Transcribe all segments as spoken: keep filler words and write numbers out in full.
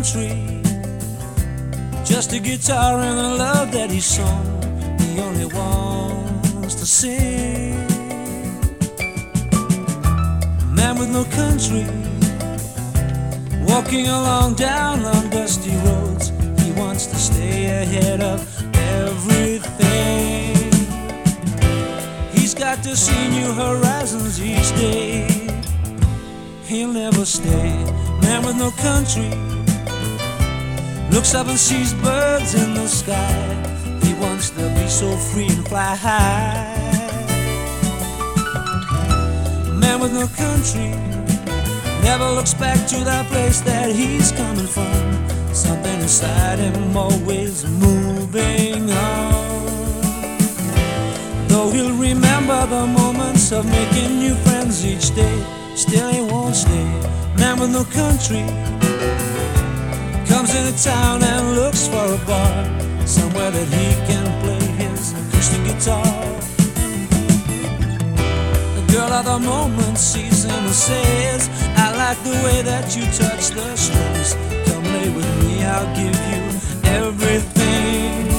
country, just a guitar and a love that he sung. He only wants to sing. A man with no country, walking along down on dusty roads. He wants to stay ahead of everything. He's got to see new horizons each day. He'll never stay. Man with no country looks up and sees birds in the sky. He wants to be so free and fly high. Man with no country never looks back to that place that he's coming from. Something inside him always moving on. Though he'll remember the moments of making new friends each day, still he won't stay. Man with no country comes into town and looks for a bar, somewhere that he can play his acoustic guitar. The girl of the moment sees him and says, I like the way that you touch the strings. Come lay with me, I'll give you everything.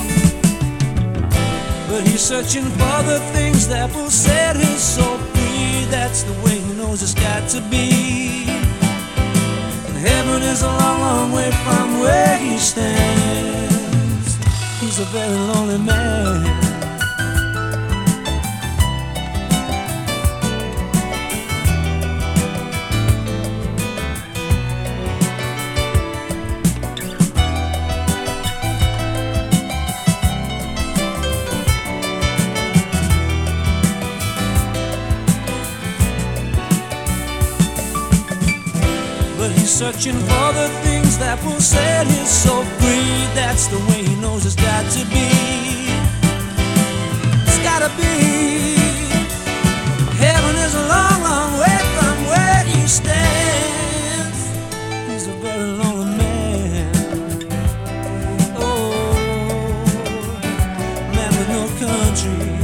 But he's searching for the things that will set his soul free. That's the way he knows it's got to be. And heaven is a long, long way from where he stands. He's a very lonely man. He's searching for the things that will set his soul free. That's the way he knows it's got to be. It's gotta be. Heaven is a long, long way from where he stands. He's a very lonely man. Oh, man with no country.